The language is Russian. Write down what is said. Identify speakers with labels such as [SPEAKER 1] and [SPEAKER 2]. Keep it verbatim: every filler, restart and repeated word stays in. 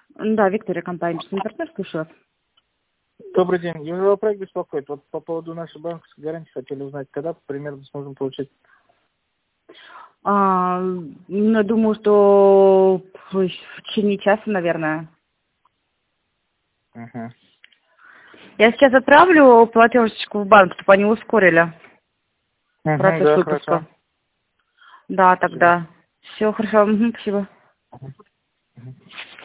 [SPEAKER 1] Да, Виктория, компания «Партнер», слушаю вас.
[SPEAKER 2] Добрый день. Европроект беспокоит. Вот по поводу нашей банковской гарантии хотели узнать, когда примерно сможем получить.
[SPEAKER 1] А, ну, я думаю, что в течение часа, наверное.
[SPEAKER 2] Угу.
[SPEAKER 1] Я сейчас отправлю платежечку в банк, чтобы они ускорили
[SPEAKER 2] Угу,
[SPEAKER 1] процесс
[SPEAKER 2] да,
[SPEAKER 1] выпуска.
[SPEAKER 2] хорошо.
[SPEAKER 1] Да, тогда. Все хорошо. Угу, спасибо.
[SPEAKER 2] Угу.